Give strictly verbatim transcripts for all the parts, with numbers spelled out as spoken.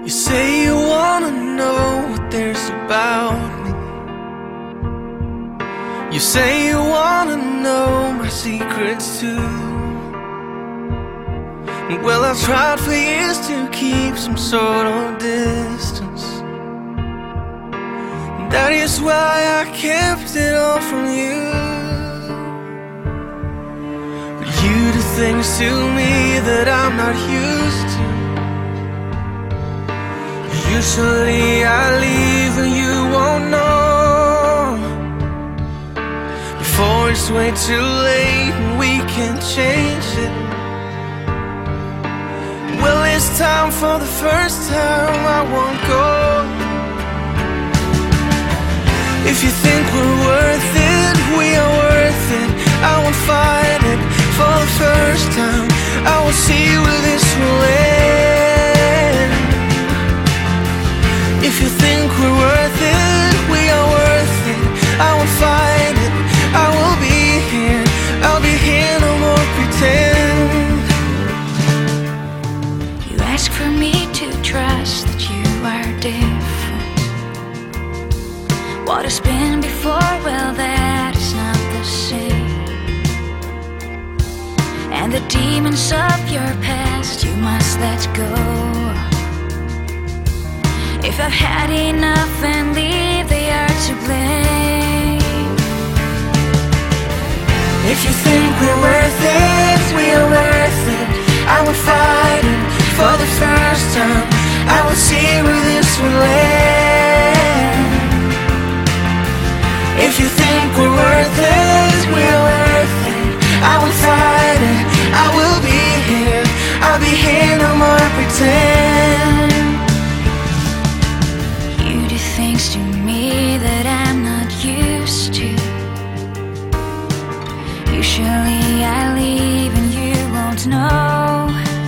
You say you wanna know what there's about me. You say you wanna know my secrets too. Well, I've tried for years to keep some sort of distance. That is why I kept it all from you. But you do things to me that I'm not used to. Usually I leave and you won't know. Before it's way too late and we can change it. Well, it's time for the first time I won't go. If you think we're worth it, we are worth it. I won't fight it for the first time. I will see where this will end. If you think we're worth it, we are worth it. I won't fight it, I will be here. I'll be here, no more pretend. You ask for me to trust that you are different. What has been before, well, that is not the same. And the demons of your past you must let go. If I've had enough and leave, they are to blame. If you think we're worth it, we are worth it. I will fight it for the first time. I will see where this will end. If you think we're worth it, we are worth it. I will fight it, I will be here. I'll be here, no more pretend. You do things to me that I'm not used to. Usually I leave and you won't know.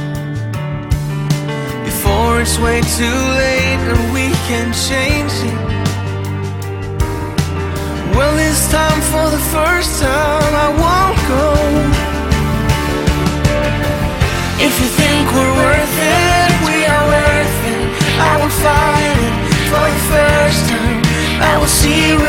Before it's way too late and we can change it. Well, this time for the first time I won't go. If you think we're worth it, we are worth it. I will fight it for the first time. I will see